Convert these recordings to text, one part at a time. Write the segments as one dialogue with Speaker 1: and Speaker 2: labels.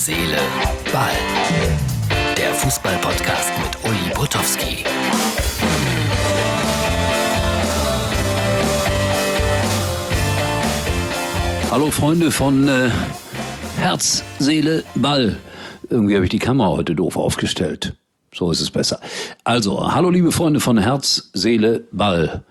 Speaker 1: Seele, Ball. Der Fußball-Podcast mit Uli Potowski.
Speaker 2: Hallo Freunde von Herz, Seele, Ball. Irgendwie habe ich die Kamera heute doof aufgestellt. So ist es besser. Also, hallo liebe Freunde von Herz, Seele, Ball.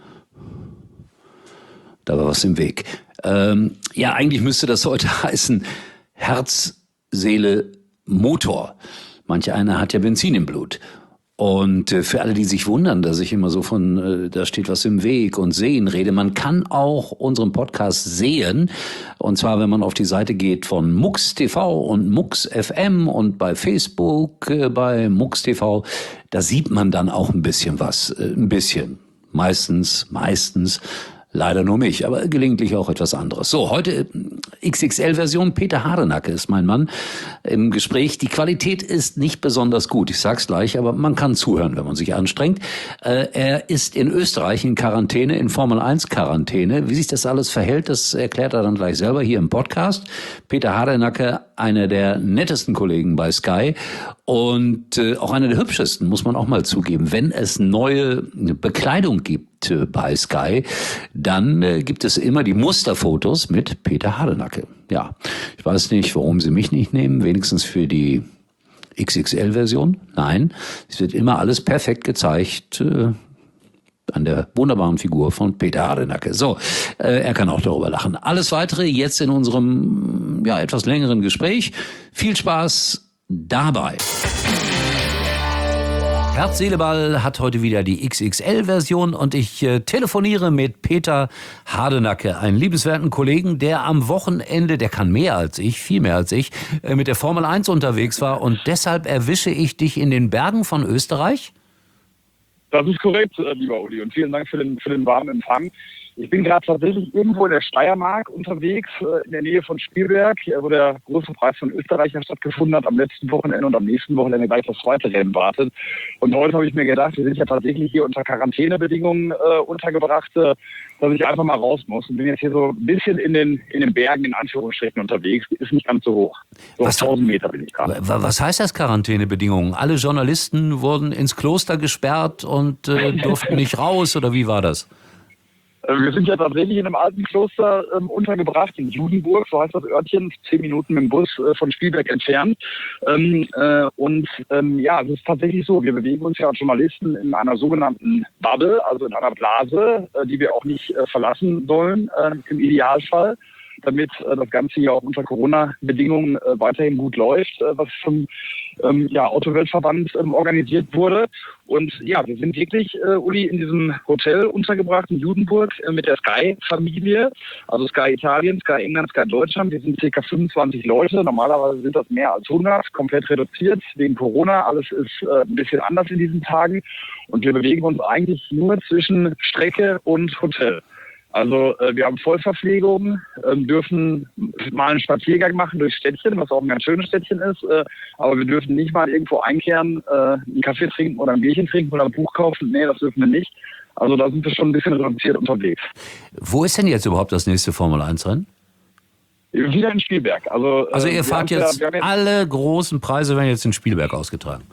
Speaker 2: Da war was im Weg. Ja, eigentlich müsste das heute heißen Herz, Seele, Motor. Manch einer hat ja Benzin im Blut. Und für alle, die sich wundern, dass ich immer so von, da steht was im Weg und sehen rede, man kann auch unseren Podcast sehen. Und zwar, wenn man auf die Seite geht von MUX TV und MUX FM und bei Facebook, bei MUX TV, da sieht man dann auch ein bisschen was. Ein bisschen. Meistens. Leider nur mich, aber gelegentlich auch etwas anderes. So, heute XXL-Version. Peter Hardenacke ist mein Mann im Gespräch. Die Qualität ist nicht besonders gut, ich sag's gleich, aber man kann zuhören, wenn man sich anstrengt. Er ist in Österreich in Quarantäne, in Formel-1-Quarantäne. Wie sich das alles verhält, das erklärt er dann gleich selber hier im Podcast. Peter Hardenacke, einer der nettesten Kollegen bei Sky und auch einer der hübschesten, muss man auch mal zugeben. Wenn es neue Bekleidung gibt bei Sky, dann gibt es immer die Musterfotos mit Peter Hardenacke. Ja, ich weiß nicht, warum sie mich nicht nehmen, wenigstens für die XXL-Version. Nein, es wird immer alles perfekt gezeigt an der wunderbaren Figur von Peter Hardenacke. So, er kann auch darüber lachen. Alles Weitere jetzt in unserem etwas längeren Gespräch. Viel Spaß dabei. Herz, Seele, Ball hat heute wieder die XXL-Version und ich telefoniere mit Peter Hardenacke, einen liebenswerten Kollegen, der am Wochenende, der kann mehr als ich, viel mehr als ich, mit der Formel 1 unterwegs war und deshalb erwische ich dich in den Bergen von Österreich?
Speaker 3: Das ist korrekt, lieber Uli, und vielen Dank für den warmen Empfang. Ich bin gerade tatsächlich irgendwo in der Steiermark unterwegs, in der Nähe von Spielberg, wo der große Preis von Österreich stattgefunden hat am letzten Wochenende und am nächsten Wochenende gleich das zweite Rennen wartet. Und heute habe ich mir gedacht, wir sind ja tatsächlich hier unter Quarantänebedingungen untergebracht, dass ich einfach mal raus muss und bin jetzt hier so ein bisschen in den Bergen in Anführungsstrichen unterwegs. Ist nicht ganz so hoch. So 1000 Meter bin ich gerade.
Speaker 2: Was heißt das Quarantänebedingungen? Alle Journalisten wurden ins Kloster gesperrt und durften nicht raus oder wie war das?
Speaker 3: Wir sind ja tatsächlich in einem alten Kloster untergebracht, in Judenburg, so heißt das Örtchen, 10 Minuten mit dem Bus von Spielberg entfernt. Es ist tatsächlich so, wir bewegen uns ja als Journalisten in einer sogenannten Bubble, also in einer Blase, die wir auch nicht verlassen sollen, im Idealfall, damit das Ganze ja auch unter Corona-Bedingungen weiterhin gut läuft, was vom Autoweltverband organisiert wurde. Und ja, wir sind wirklich, Uli, in diesem Hotel untergebracht in Judenburg mit der Sky-Familie, also Sky Italien, Sky England, Sky Deutschland. Wir sind ca. 25 Leute, normalerweise sind das mehr als 100, komplett reduziert wegen Corona. Alles ist ein bisschen anders in diesen Tagen und wir bewegen uns eigentlich nur zwischen Strecke und Hotel. Also wir haben Vollverpflegung, dürfen mal einen Spaziergang machen durchs Städtchen, was auch ein ganz schönes Städtchen ist, aber wir dürfen nicht mal irgendwo einkehren, einen Kaffee trinken oder ein Bierchen trinken oder ein Buch kaufen. Nee, das dürfen wir nicht. Also da sind wir schon ein bisschen reduziert unterwegs.
Speaker 2: Wo ist denn jetzt überhaupt das nächste Formel-1-Rennen?
Speaker 3: Wieder in Spielberg. Also
Speaker 2: ihr fahrt jetzt, alle großen Preise werden jetzt in Spielberg ausgetragen.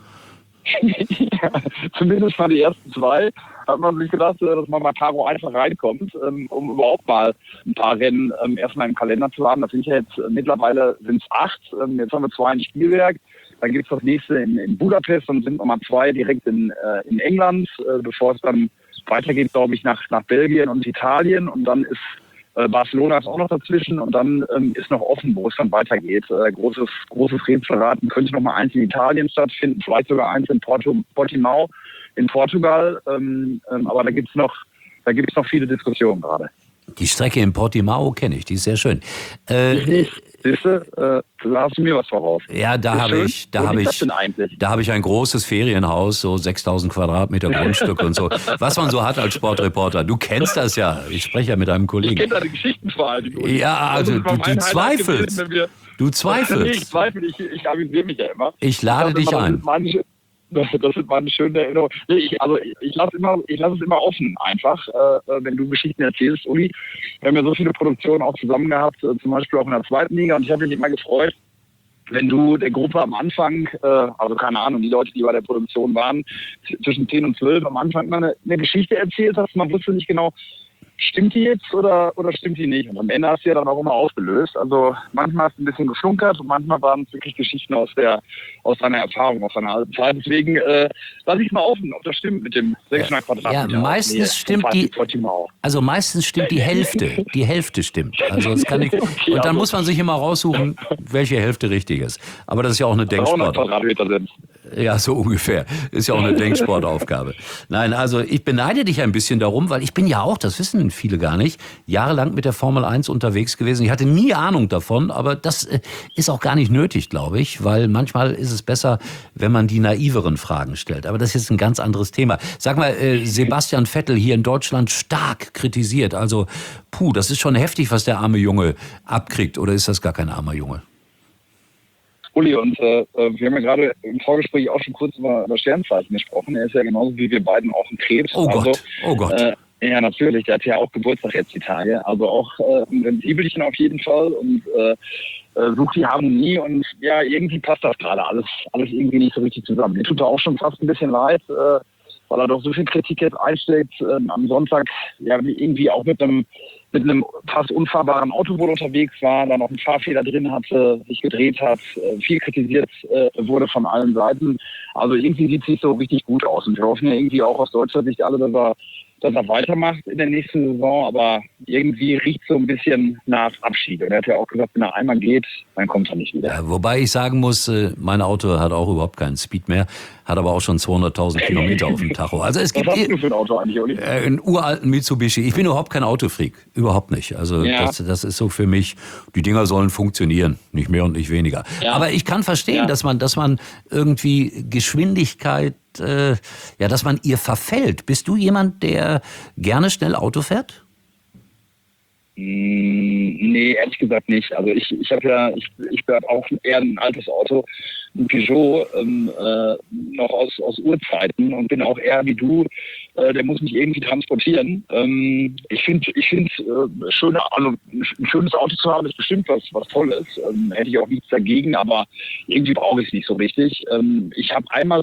Speaker 3: Ja, zumindest mal die ersten 2 hat man sich gedacht, dass man mal Karo einfach reinkommt, um überhaupt mal ein paar Rennen erstmal im Kalender zu haben. Das sind ja jetzt mittlerweile 8. Jetzt haben wir 2 in Spielberg. Dann gibt es das nächste in Budapest und sind nochmal 2 direkt in England, bevor es dann weitergeht, glaube ich, nach Belgien und Italien. Und dann ist Barcelona ist auch noch dazwischen und dann ist noch offen, wo es dann weitergeht. Großes Rätselrad. Könnte noch mal eins in Italien stattfinden, vielleicht sogar eins in Portimao in Portugal. Aber da gibt's noch viele Diskussionen gerade.
Speaker 2: Die Strecke in Portimao kenne ich, die ist sehr schön.
Speaker 3: Siehste, da hast du mir was voraus.
Speaker 2: Ja, da habe ich ein großes Ferienhaus, so 6.000 Quadratmeter Grundstück und so. Was man so hat als Sportreporter. Du kennst das ja. Ich spreche ja mit einem Kollegen.
Speaker 3: Ich kenne deine Geschichten vor allem.
Speaker 2: Ja, also du zweifelst. Du zweifelst.
Speaker 3: Nee, ich zweifle, ich avisiere mich ja immer.
Speaker 2: Ich lade dich ein.
Speaker 3: Das sind meine schönen Erinnerungen. Ich lasse es immer offen einfach, wenn du Geschichten erzählst, Uli. Wir haben ja so viele Produktionen auch zusammen gehabt, zum Beispiel auch in der zweiten Liga. Und ich habe mich immer gefreut, wenn du der Gruppe am Anfang, also keine Ahnung, die Leute, die bei der Produktion waren, zwischen 10 und 12 am Anfang mal eine Geschichte erzählt hast, man wusste nicht genau, stimmt die jetzt oder stimmt die nicht? Und am Ende hast du ja dann auch immer aufgelöst. Also manchmal hast du ein bisschen geflunkert und manchmal waren es wirklich Geschichten aus deiner Erfahrung, aus deiner alten Zeit. Deswegen lasse ich mal offen, ob das stimmt mit dem 600 Quadratmeter.
Speaker 2: Ja, meistens stimmt meistens stimmt die Hälfte. Die Hälfte stimmt. Also das kann ich,
Speaker 3: Okay,
Speaker 2: und dann
Speaker 3: also
Speaker 2: muss man sich immer raussuchen, welche Hälfte richtig ist. Aber das ist ja auch eine
Speaker 3: 300
Speaker 2: Denksport.
Speaker 3: Quadratmeter sind.
Speaker 2: Ja, so ungefähr. Ist ja auch eine Denksportaufgabe. Nein, also ich beneide dich ein bisschen darum, weil ich bin ja auch, das wissen viele gar nicht, jahrelang mit der Formel 1 unterwegs gewesen. Ich hatte nie Ahnung davon, aber das ist auch gar nicht nötig, glaube ich, weil manchmal ist es besser, wenn man die naiveren Fragen stellt. Aber das ist jetzt ein ganz anderes Thema. Sag mal, Sebastian Vettel hier in Deutschland stark kritisiert. Also, das ist schon heftig, was der arme Junge abkriegt. Oder ist das gar kein armer Junge?
Speaker 3: Uli, und wir haben ja gerade im Vorgespräch auch schon kurz über Sternzeichen gesprochen. Er ist ja genauso wie wir beiden auch ein Krebs.
Speaker 2: Oh Gott, oh Gott.
Speaker 3: Ja, natürlich. Der hat ja auch Geburtstag jetzt die Tage. Also auch ein Sensibelchen auf jeden Fall und sucht die Harmonie. Und ja, irgendwie passt das gerade alles irgendwie nicht so richtig zusammen. Mir tut er auch schon fast ein bisschen leid, weil er doch so viel Kritik jetzt einsteckt. Am Sonntag ja irgendwie auch mit einem fast unfahrbaren Auto wohl unterwegs war, da noch einen Fahrfehler drin hatte, sich gedreht hat, viel kritisiert wurde von allen Seiten. Also irgendwie sieht es nicht so richtig gut aus. Und wir hoffen ja irgendwie auch aus deutscher Sicht alle, dass er weitermacht in der nächsten Saison, aber irgendwie riecht so ein bisschen nach Abschied. Und er hat ja auch gesagt, wenn er einmal geht, dann kommt er nicht wieder.
Speaker 2: Ja, wobei ich sagen muss, mein Auto hat auch überhaupt keinen Speed mehr, hat aber auch schon 200.000 Kilometer auf dem Tacho. Also es gibt
Speaker 3: Was hast du für ein Auto eigentlich, Uli?
Speaker 2: einen uralten Mitsubishi. Ich bin überhaupt kein Autofreak, überhaupt nicht. Also
Speaker 3: Ja.
Speaker 2: das ist so für mich, die Dinger sollen funktionieren, nicht mehr und nicht weniger.
Speaker 3: Ja.
Speaker 2: Aber ich kann verstehen, dass man irgendwie Geschwindigkeit, dass man ihr verfällt. Bist du jemand, der gerne schnell Auto fährt?
Speaker 3: Nee, ehrlich gesagt nicht. Also ich habe auch eher ein altes Auto, ein Peugeot, noch aus Urzeiten und bin auch eher wie du, der muss mich irgendwie transportieren. Ich finde ein schönes Auto zu haben ist bestimmt was Tolles. Hätte ich auch nichts dagegen, aber irgendwie brauche ich es nicht so richtig. Ich habe einmal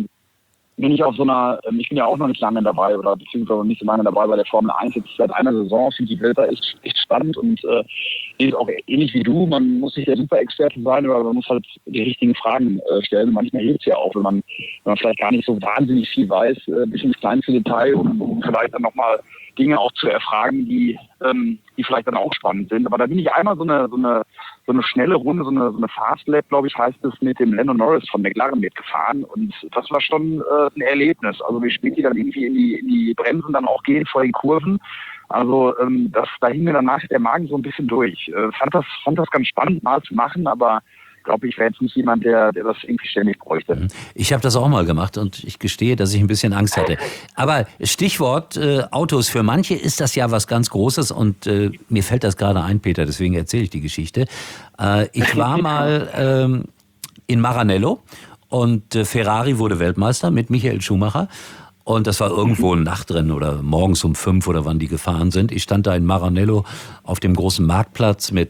Speaker 3: bin ich auf so einer, ich bin ja auch noch nicht lange dabei oder beziehungsweise nicht so lange dabei bei der Formel 1, jetzt seit einer Saison, finde die Welt da echt spannend und ist auch ähnlich wie du, man muss nicht der Super-Experte sein, aber man muss halt die richtigen Fragen stellen. Manchmal hilft es ja auch, wenn man vielleicht gar nicht so wahnsinnig viel weiß, bis ins kleinste Detail, um vielleicht dann nochmal Dinge auch zu erfragen, die vielleicht dann auch spannend sind. Aber da bin ich einmal so eine schnelle Runde, so eine Fast Lap, glaube ich, heißt es, mit dem Lando Norris von McLaren mitgefahren. Und das war schon ein Erlebnis. Also wie spät die dann irgendwie in die Bremsen dann auch gehen vor den Kurven. Also da hing mir danach der Magen so ein bisschen durch. Fand das ganz spannend mal zu machen, aber glaube ich, wäre jetzt nicht jemand, der das irgendwie ständig bräuchte.
Speaker 2: Ich habe das auch mal gemacht und ich gestehe, dass ich ein bisschen Angst hatte. Aber Stichwort Autos, für manche ist das ja was ganz Großes und mir fällt das gerade ein, Peter, deswegen erzähle ich die Geschichte. Ich war mal in Maranello und Ferrari wurde Weltmeister mit Michael Schumacher. Und das war irgendwo ein Nachtrennen oder morgens um 5 oder wann die gefahren sind. Ich stand da in Maranello auf dem großen Marktplatz mit,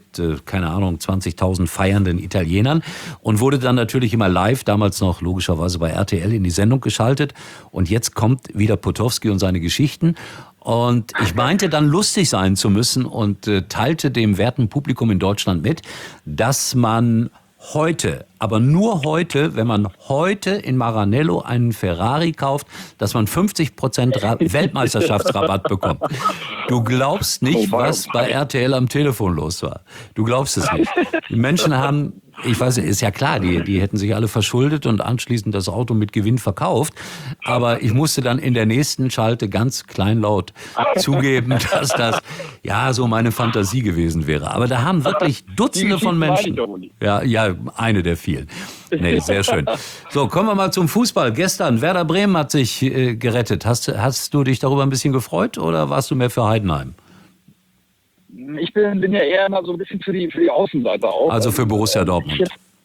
Speaker 2: 20.000 feiernden Italienern und wurde dann natürlich immer live, damals noch logischerweise bei RTL, in die Sendung geschaltet. Und jetzt kommt wieder Potowski und seine Geschichten. Und ich meinte dann lustig sein zu müssen und teilte dem werten Publikum in Deutschland mit, dass man heute, aber nur heute, wenn man heute in Maranello einen Ferrari kauft, dass man 50% Weltmeisterschaftsrabatt bekommt. Du glaubst nicht, was bei RTL am Telefon los war. Du glaubst es nicht. Die Menschen haben, ich weiß, ist ja klar, die hätten sich alle verschuldet und anschließend das Auto mit Gewinn verkauft. Aber ich musste dann in der nächsten Schalte ganz kleinlaut zugeben, dass das ja so meine Fantasie gewesen wäre. Aber da haben wirklich Dutzende von Menschen. Ja, eine der vielen. Nee, sehr schön. So, kommen wir mal zum Fußball. Gestern, Werder Bremen hat sich gerettet. Hast du dich darüber ein bisschen gefreut oder warst du mehr für Heidenheim?
Speaker 3: Ich bin ja eher mal so ein bisschen für die Außenseite auch.
Speaker 2: Also für Borussia Dortmund.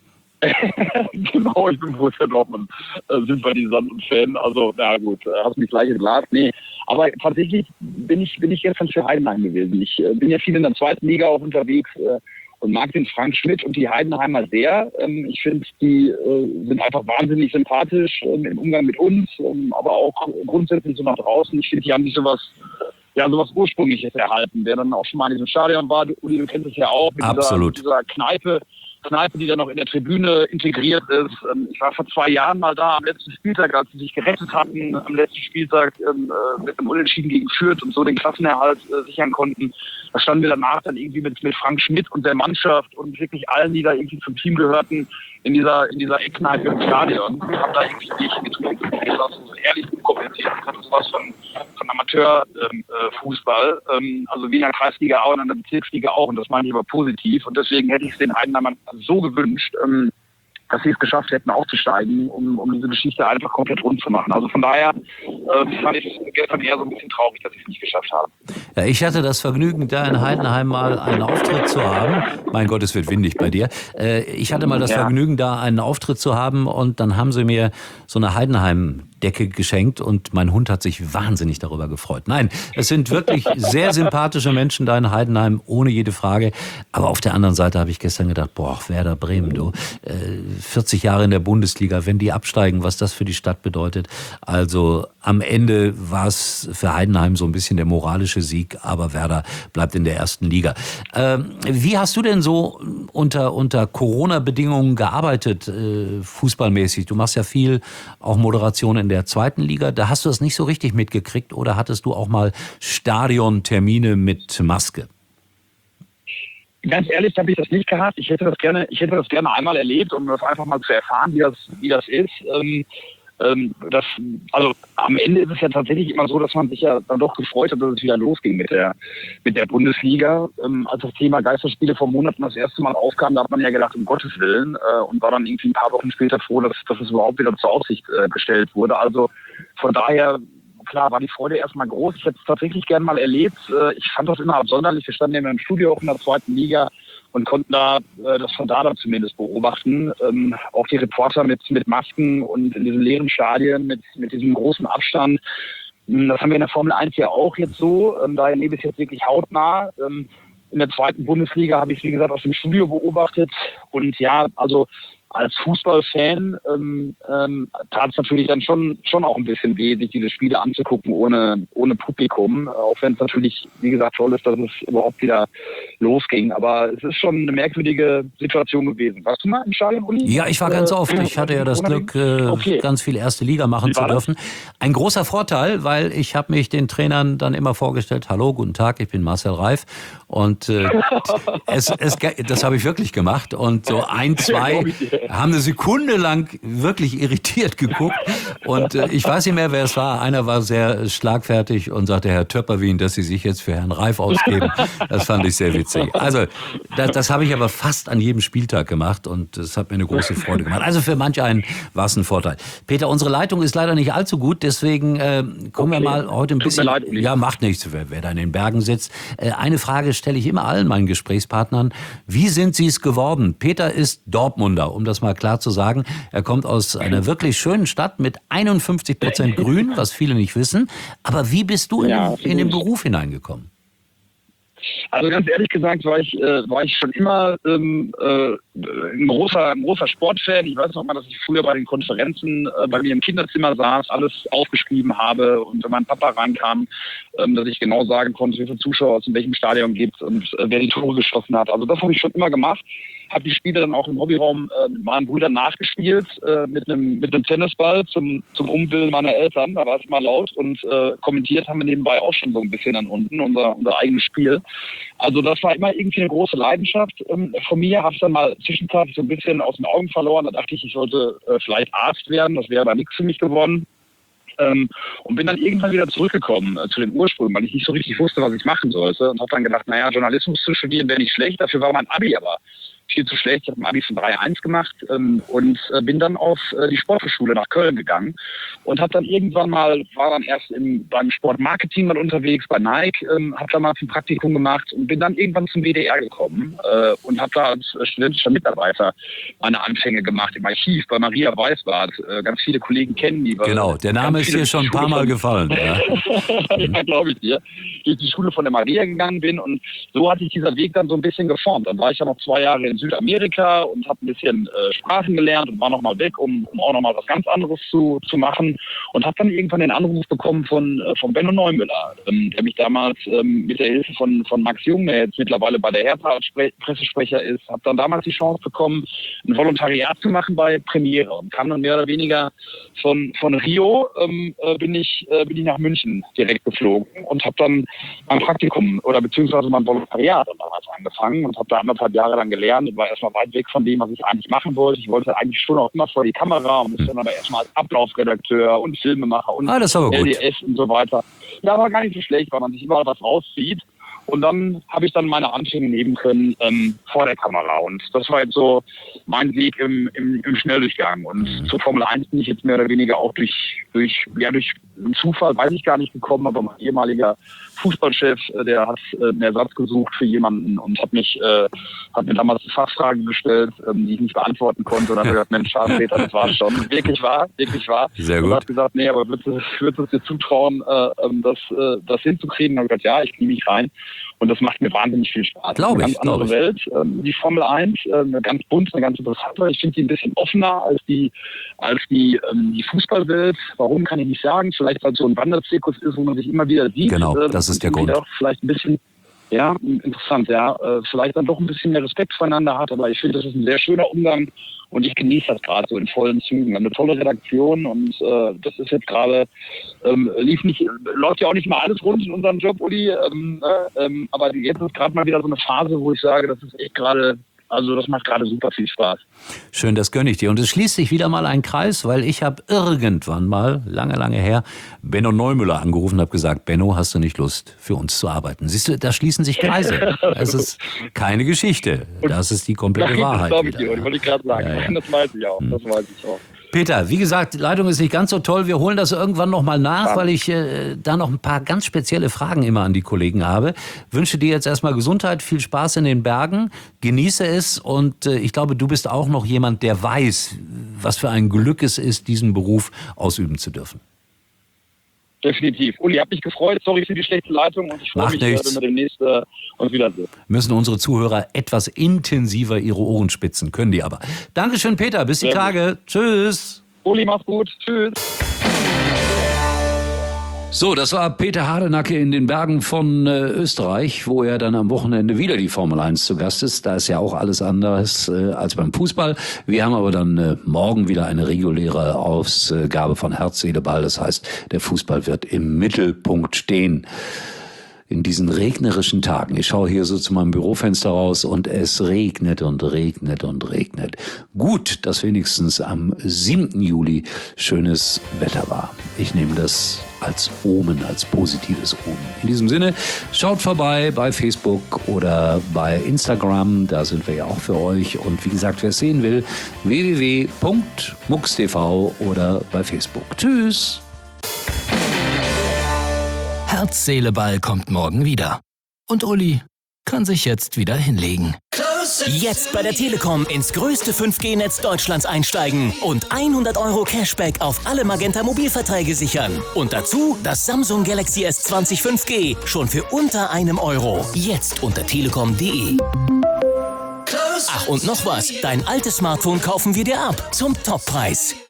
Speaker 3: Genau, ich bin Borussia Dortmund, Sympathisant und Fan. Also, na gut, hast mich gleich entlarvt. Nee, aber tatsächlich bin ich gestern für Heidenheim gewesen. Ich bin ja viel in der zweiten Liga auch unterwegs und mag den Frank Schmidt und die Heidenheimer sehr. Ich finde, die sind einfach wahnsinnig sympathisch im Umgang mit uns, aber auch grundsätzlich so nach draußen. Ich finde, die haben sich sowas Ursprüngliches erhalten. Wer dann auch schon mal in diesem Stadion war, Uli, du kennst es ja auch, mit dieser Kneipe, die dann noch in der Tribüne integriert ist. Ich war vor 2 Jahren mal da am letzten Spieltag, als sie sich gerettet hatten, am letzten Spieltag mit einem Unentschieden gegen Fürth und so den Klassenerhalt sichern konnten. Da standen wir danach dann irgendwie mit Frank Schmidt und der Mannschaft und wirklich allen, die da irgendwie zum Team gehörten, in dieser Eckkneipe im Stadion. Wir haben da irgendwie Bierchen getrunken. Das war so ehrlich unkommentiert. Das hatte sowas von Amateurfußball. Also wie in der Kreisliga auch und in der Bezirksliga auch. Und das meine ich aber positiv. Und deswegen hätte ich es den Heidenheimern so gewünscht, dass sie es geschafft hätten, aufzusteigen, um diese Geschichte einfach komplett rund zu machen. Also von daher fand ich es gestern eher so ein bisschen traurig, dass sie es nicht geschafft haben.
Speaker 2: Ja, ich hatte das Vergnügen, da in Heidenheim mal einen Auftritt zu haben. Mein Gott, es wird windig bei dir. Ich hatte mal das Vergnügen, da einen Auftritt zu haben und dann haben sie mir so eine Heidenheim-Decke geschenkt und mein Hund hat sich wahnsinnig darüber gefreut. Nein, es sind wirklich sehr sympathische Menschen da in Heidenheim, ohne jede Frage. Aber auf der anderen Seite habe ich gestern gedacht, Werder Bremen, du, 40 Jahre in der Bundesliga, wenn die absteigen, was das für die Stadt bedeutet. Also am Ende war es für Heidenheim so ein bisschen der moralische Sieg, aber Werder bleibt in der ersten Liga. Wie hast du denn so unter Corona-Bedingungen gearbeitet, fußballmäßig? Du machst ja viel auch Moderation in der zweiten Liga. Da hast du das nicht so richtig mitgekriegt oder hattest du auch mal Stadiontermine mit Maske?
Speaker 3: Ganz ehrlich habe ich das nicht gehabt. Ich hätte das gerne einmal erlebt, um das einfach mal zu erfahren, wie das ist. Also am Ende ist es ja tatsächlich immer so, dass man sich ja dann doch gefreut hat, dass es wieder losging mit der Bundesliga. Als das Thema Geisterspiele vor Monaten das erste Mal aufkam, da hat man ja gedacht, um Gottes Willen, und war dann irgendwie ein paar Wochen später froh, dass es überhaupt wieder zur Aussicht gestellt wurde. Also von daher, klar, war die Freude erstmal groß. Ich hätte es tatsächlich gern mal erlebt. Ich fand das immer absonderlich. Wir standen ja im Studio auch in der zweiten Liga und konnten da das von da zumindest beobachten. Auch die Reporter mit Masken und in diesen leeren Stadien mit diesem großen Abstand. Das haben wir in der Formel 1 ja auch jetzt so. Da erlebe ich es jetzt wirklich hautnah. In der zweiten Bundesliga habe ich es, wie gesagt, aus dem Studio beobachtet. Und ja, also als Fußballfan tat es natürlich dann schon auch ein bisschen weh, sich diese Spiele anzugucken ohne Publikum. Auch wenn es natürlich, wie gesagt, toll ist, dass es überhaupt wieder losging. Aber es ist schon eine merkwürdige Situation gewesen. Warst du mal im Stadion, Uli?
Speaker 2: Ja, ich war ganz oft. Ich hatte ja das Glück, ganz viel erste Liga machen zu dürfen. Ein großer Vorteil, weil ich habe mich den Trainern dann immer vorgestellt, hallo, guten Tag, ich bin Marcel Reif. Und das habe ich wirklich gemacht. Und so 1, 2 haben eine Sekunde lang wirklich irritiert geguckt. Und ich weiß nicht mehr, wer es war. Einer war sehr schlagfertig und sagte, Herr Töpperwien, dass Sie sich jetzt für Herrn Reif ausgeben. Das fand ich sehr witzig. Also das habe ich aber fast an jedem Spieltag gemacht und das hat mir eine große Freude gemacht. Also für manch einen war es ein Vorteil. Peter, unsere Leitung ist leider nicht allzu gut, deswegen kommen wir mal heute ein bisschen... Ja, macht nichts, wer da in den Bergen sitzt. Eine Frage stelle ich immer allen meinen Gesprächspartnern. Wie sind Sie es geworden? Peter ist Dortmunder, um das mal klar zu sagen. Er kommt aus einer wirklich schönen Stadt mit 51% Grün, was viele nicht wissen. Aber wie bist du in den Beruf hineingekommen?
Speaker 3: Also ganz ehrlich gesagt war ich schon immer ein großer Sportfan. Ich weiß noch mal, dass ich früher bei den Konferenzen bei mir im Kinderzimmer saß, alles aufgeschrieben habe und wenn mein Papa rankam, dass ich genau sagen konnte, wie viele Zuschauer es in welchem Stadion gibt und wer die Tore geschossen hat. Also das habe ich schon immer gemacht. Habe die Spiele dann auch im Hobbyraum mit meinen Brüdern nachgespielt, mit einem Tennisball zum Umwillen meiner Eltern. Da war es mal laut und kommentiert haben wir nebenbei auch schon so ein bisschen dann unten, unser eigenes Spiel. Also das war immer irgendwie eine große Leidenschaft von mir. Habe es dann mal zwischenzeitlich so ein bisschen aus den Augen verloren. Da dachte ich sollte vielleicht Arzt werden. Das wäre aber nichts für mich geworden. Und bin dann irgendwann wieder zurückgekommen zu den Ursprüngen, weil ich nicht so richtig wusste, was ich machen sollte. Und habe dann gedacht, Journalismus zu studieren wäre nicht schlecht. Dafür war mein Abi aber viel zu schlecht. Ich habe ein Abi von 3,1 gemacht und bin dann auf die Sporthochschule nach Köln gegangen und habe dann irgendwann mal, war dann erst beim Sportmarketing mal unterwegs bei Nike, habe damals ein Praktikum gemacht und bin dann irgendwann zum WDR gekommen und habe da als studentischer Mitarbeiter meine Anfänge gemacht im Archiv bei Maria Weisbart. Ganz viele Kollegen kennen die.
Speaker 4: Genau, der Name ist hier schon ein paar Mal gefallen. Ja,
Speaker 3: ja, glaube ich dir. Ich die Schule von der Maria gegangen bin und so hat sich dieser Weg dann so ein bisschen geformt. Dann war ich ja noch 2 Jahre in Südamerika und habe ein bisschen Sprachen gelernt und war nochmal weg, um auch nochmal was ganz anderes zu machen und habe dann irgendwann den Anruf bekommen von Benno Neumüller, der mich damals mit der Hilfe von Max Jung, der jetzt mittlerweile bei der Hertha als Pressesprecher ist, habe dann damals die Chance bekommen, ein Volontariat zu machen bei Premiere und kam dann mehr oder weniger von Rio bin ich nach München direkt geflogen und habe dann mein Praktikum oder beziehungsweise mein Volontariat damals angefangen und habe da 1,5 Jahre lang gelernt und war erstmal weit weg von dem, was ich eigentlich machen wollte. Ich wollte eigentlich schon auch immer vor die Kamera und musste dann aber erstmal als Ablaufredakteur und Filmemacher und
Speaker 4: das ist aber gut.
Speaker 3: LDS und so weiter. Ja, war gar nicht so schlecht, weil man sich überall was rauszieht. Und dann habe ich dann meine Anfänge nehmen können vor der Kamera. Und das war jetzt so mein Weg im Schnelldurchgang. Und zur Formel 1 bin ich jetzt mehr oder weniger auch durch einen Zufall, weiß ich gar nicht, gekommen. Aber mein ehemaliger Fußballchef, der hat einen Ersatz gesucht für jemanden und hat mir damals eine Fachfrage gestellt, die ich nicht beantworten konnte. Und dann hat er gesagt, Mensch, schade, Peter, das war schon. Wirklich wahr.
Speaker 4: Sehr gut.
Speaker 3: Und hat gesagt, nee, aber würdest du es dir zutrauen, das hinzukriegen? Und ich habe gesagt, ja, ich knie mich rein. Und das macht mir wahnsinnig viel Spaß.
Speaker 4: Glaube ich.
Speaker 3: Eine ganz andere Welt. Die Formel 1, eine ganz bunt, eine ganz interessante. Ich finde die ein bisschen offener als die Fußballwelt. Warum, kann ich nicht sagen. Vielleicht, weil es so ein Wanderzirkus ist, wo man sich immer wieder sieht.
Speaker 4: Genau, das ist der Grund.
Speaker 3: Auch vielleicht ein bisschen, ja, interessant, ja. Vielleicht dann doch ein bisschen mehr Respekt voneinander hat. Aber ich finde, das ist ein sehr schöner Umgang. Und ich genieße das gerade so in vollen Zügen. Wir haben eine tolle Redaktion und das ist jetzt gerade, läuft ja auch nicht mal alles rund in unserem Job, Uli. Aber jetzt ist gerade mal wieder so eine Phase, wo ich sage, das ist echt gerade, also das macht gerade super viel Spaß.
Speaker 4: Schön, das gönne ich dir. Und es schließt sich wieder mal ein Kreis, weil ich habe irgendwann mal, lange her, Benno Neumüller angerufen und habe gesagt, Benno, hast du nicht Lust, für uns zu arbeiten? Siehst du, da schließen sich Kreise. Es ist keine Geschichte. Das ist die komplette Wahrheit.
Speaker 3: Das glaube ich dir, wollte ich gerade sagen. Ja. Das weiß ich auch.
Speaker 4: Peter, wie gesagt, die Leitung ist nicht ganz so toll. Wir holen das irgendwann nochmal nach, weil ich da noch ein paar ganz spezielle Fragen immer an die Kollegen habe. Wünsche dir jetzt erstmal Gesundheit, viel Spaß in den Bergen, genieße es und ich glaube, du bist auch noch jemand, der weiß, was für ein Glück es ist, diesen Beruf ausüben zu dürfen.
Speaker 3: Definitiv. Uli, hat mich gefreut. Sorry für die schlechte Leitung und ich freue mich, wenn wir demnächst uns wiedersehen.
Speaker 4: Müssen unsere Zuhörer etwas intensiver ihre Ohren spitzen, können die aber. Dankeschön, Peter. Bis die Tage. Tschüss.
Speaker 3: Uli, mach's gut. Tschüss.
Speaker 2: So, das war Peter Hardenacke in den Bergen von Österreich, wo er dann am Wochenende wieder die Formel 1 zu Gast ist. Da ist ja auch alles anders als beim Fußball. Wir haben aber dann morgen wieder eine reguläre Ausgabe von Herz, Seele, Ball. Das heißt, der Fußball wird im Mittelpunkt stehen. In diesen regnerischen Tagen. Ich schaue hier so zu meinem Bürofenster raus und es regnet und regnet und regnet. Gut, dass wenigstens am 7. Juli schönes Wetter war. Ich nehme das als Omen, als positives Omen. In diesem Sinne, schaut vorbei bei Facebook oder bei Instagram. Da sind wir ja auch für euch. Und wie gesagt, wer es sehen will, www.mux.tv oder bei Facebook. Tschüss!
Speaker 1: Herz, Seele, Ball kommt morgen wieder. Und Uli kann sich jetzt wieder hinlegen.
Speaker 5: Jetzt bei der Telekom ins größte 5G-Netz Deutschlands einsteigen und 100 € Cashback auf alle Magenta Mobilverträge sichern. Und dazu das Samsung Galaxy S20 5G schon für unter €1. Jetzt unter telekom.de. Ach, und noch was. Dein altes Smartphone kaufen wir dir ab zum Toppreis.